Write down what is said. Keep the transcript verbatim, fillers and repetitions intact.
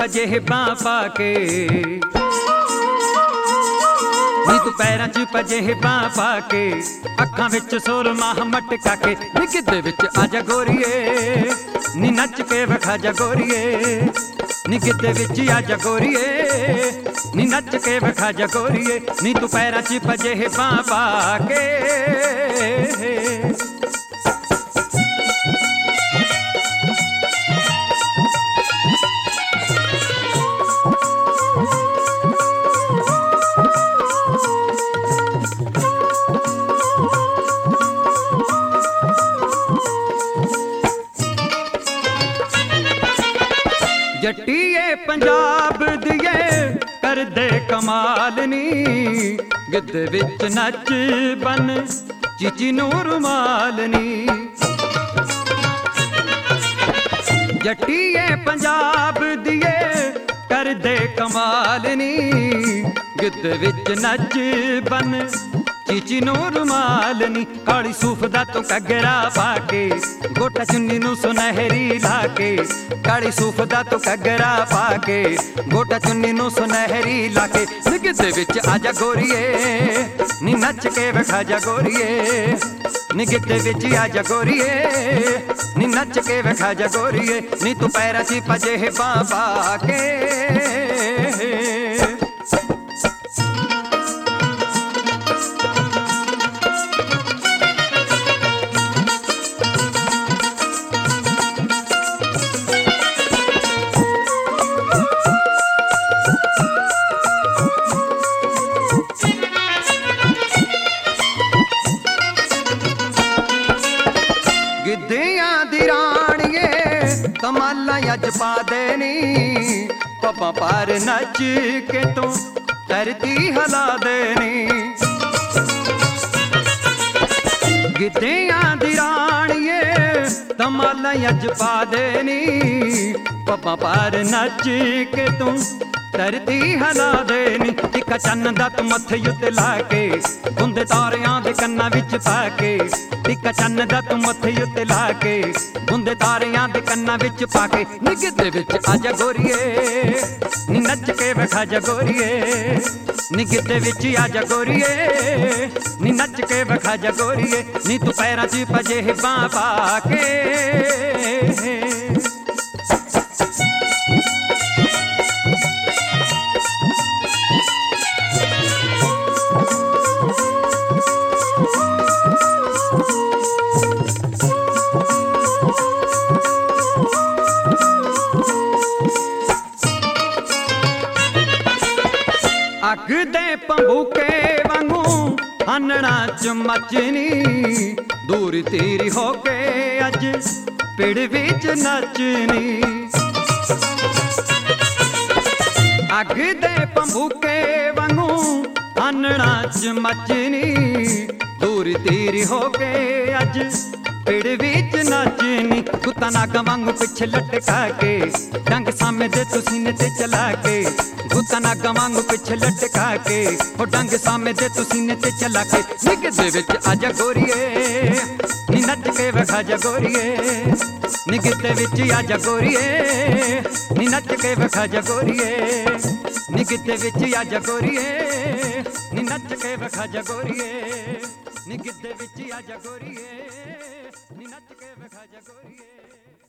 ਪਜੇਬਾਂ ਪਾ ਕੇ, ਨੀ ਤੂੰ ਪੈਰਾਂ 'ਚ ਪਜੇਬਾਂ ਪਾ ਕੇ, ਅੱਖਾਂ ਵਿੱਚ ਸੁਰਮਾ ਮਟਕਾ ਕੇ, ਨੀ ਗਿੱਧੇ ਵਿੱਚ ਆਜਾ ਗੋਰੀਏ, ਨੀ ਨੱਚ ਕੇ ਵਿਖਾ ਜਾ ਗੋਰੀਏ, ਨੀ ਗਿੱਧੇ ਵਿੱਚ ਆਜਾ ਗੋਰੀਏ, ਨੀ ਨੱਚ ਕੇ ਵਿਖਾ ਜਾ ਗੋਰੀਏ, ਨੀ ਤੂੰ ਪੈਰਾਂ 'ਚ ਪਜੇਬਾਂ ਪਾ ਕੇ। ਜੱਟੀਏ ਪੰਜਾਬ ਦੀਏ ਕਰਦੇ ਕਮਾਲ ਨੀ, ਗਿੱਧੇ ਵਿੱਚ ਨੱਚ ਬਨ ਚੀਚੀ ਨੂੰ ਰੁਮਾਲ ਨੀ। ਜੱਟੀਏ ਪੰਜਾਬ ਦੀਏ ਕਰਦੇ ਕਮਾਲ ਨੀ, ਗਿੱਧੇ ਵਿੱਚ ਨੱਚ ਬਨ ਚੀਚੀ ਨੂੰ ਰੁਮਾਲ ਨੀ। ਕਾਲੀ ਸੂਫ ਦਾ ਤੂੰ ਘੱਗਰਾ ਪਾ ਕੇ, ਗੋਟਾ ਚੁੰਨੀ ਨੂੰ ਸੁਨਹਿਰੀ ਲਾ ਕੇ, ਕਾਲੀ ਸੂਫ ਦਾ ਤੂੰ ਘੱਗਰਾ ਪਾ ਕੇ, ਗੋਟਾ ਚੁੰਨੀ ਨੂੰ ਸੁਨਹਿਰੀ ਲਾ ਕੇ, ਨੀ ਗਿੱਧੇ ਵਿੱਚ ਆਜਾ ਗੋਰੀਏ, ਨੀ ਨੱਚ ਕੇ ਵਿਖਾ ਜਾ ਗੋਰੀਏ, ਨੀ ਗਿੱਧੇ ਵਿੱਚ ਆਜਾ ਗੋਰੀਏ, ਨੀ ਨੱਚ ਕੇ ਵਿਖਾ ਜਾ ਗੋਰੀਏ, ਨੀ ਤੂੰ ਪੈਰਾਂ 'ਚ ਪਜੇਬਾਂ ਪਾ ਕੇ। ਗਿੱਧਿਆਂ ਦੀ ਰਾਣੀਏ ਕਮਾਲਾਂ ਅੱਜ ਪਾ ਦੇਣੀ, ਪੱਪਾਂ ਪਾਰ ਨੱਚ ਕੇ ਤੂੰ ਧਰਤੀ ਹਿਲਾ ਦੇਣੀ। ਗਿੱਧਿਆਂ ਦੀ ਰਾਣੀਏ ਕਮਾਲਾਂ ਅੱਜ ਪਾ ਦੇਣੀ, ਪੱਪਾਂ ਪਾਰ ਨੱਚ ਕੇ ਤੂੰ ਧਰਤੀ ਹਿਲਾ ਦੇਣੀ। ਟਿੱਕਾ ਚੰਨ ਦਾ ਤੂੰ ਮੱਥੇ ਉੱਤੇ ਲਾ ਕੇ, ਗੁੰਦੇ ਤਾਰਿਆਂ ਦੇ ਕੰਨਾਂ ਵਿੱਚ ਪਾ ਕੇ, ਟਿੱਕਾ ਚੰਨ ਦਾ ਤੂੰ ਮੱਥੇ ਉੱਤੇ ਲਾ ਕੇ, ਗੁੰਦੇ ਤਾਰਿਆਂ ਦੇ ਕੰਨਾਂ ਵਿੱਚ ਪਾ ਕੇ, ਨੀ ਗਿੱਧੇ ਵਿੱਚ ਆਜਾ ਗੋਰੀਏ, ਨੀ ਨੱਚ ਕੇ ਵਿਖਾ ਜਾ ਗੋਰੀਏ, ਨੀ ਗਿੱਧੇ ਵਿੱਚ ਆਜਾ ਗੋਰੀਏ, ਨੀ ਨੱਚ ਕੇ ਵਿਖਾ ਜਾ ਗੋਰੀਏ, ਨੀ ਤੂੰ ਪੈਰਾਂ 'ਚ ਪਜੇਬਾਂ ਪਾ ਕੇ। ਅੱਗ ਦੇ ਭੰਬੂਕੇ ਵਾਂਗੂ ਹਾਨਣਾ 'ਚ ਮੱਚਣੀ, ਦੂਰ ਤੇਰੀ ਹੋ ਕੇ ਅੱਜ ਪਿੜ ਵਿੱਚ ਨੱਚਣੀ। ਅੱਗ ਦੇ ਭੰਬੂਕੇ ਵਾਂਗੂ ਹਾਨਣਾ 'ਚ ਮੱਚਣੀ, ਦੂਰ ਤੇਰੀ ਹੋ ਕੇ ਅੱਜ ਪਿੜ ਵਿੱਚ ਨੱਚਣੀ। ਕੁੱਤਾ ਨਾਗਾਂ ਵਾਂਗੂ ਪਿੱਛੇ ਲਟਕਾ ਕੇ, ਡੰਗ ਸਾਹਮਣੇ ਦੇ ਤੂੰ ਸੀਨੇ ਤੇ ਚਲਾ ਕੇ, ਕੁੱਤਾ ਨਾਗਾਂ ਵਾਂਗੂ ਪਿੱਛੇ ਲਟਕਾ ਕੇ, ਉਹ ਡੰਗ ਸਾਹਮਣੇ ਦੇ ਤੂੰ ਸੀਨੇ ਤੇ ਚਲਾ ਕੇ, ਨੀ ਗਿੱਧੇ ਵਿੱਚ ਆਜਾ ਗੋਰੀਏ, ਨੀ ਨੱਚ ਕੇ ਵਿਖਾ ਜਾ ਗੋਰੀਏ, ਨੀ ਗਿੱਧੇ ਵਿੱਚ ਆਜਾ ਗੋਰੀਏ, ਨੀ ਨੱਚ ਕੇ ਵਿਖਾ ਜਾ ਗੋਰੀਏ, ਨੀ ਗਿੱਧੇ ਵਿੱਚ ਆਜਾ ਗੋਰੀਏ, ਨੀ ਨੱਚ ਕੇ ਵਿਖਾ ਜਾ ਗੋਰੀਏ, ਨੀ ਗਿੱਧੇ ਵਿੱਚ ਆਜਾ ਗੋਰੀਏ, ਨੀ ਨੱਚ ਕੇ ਵਿਖਾ ਜਾ ਗੋਰੀਏ।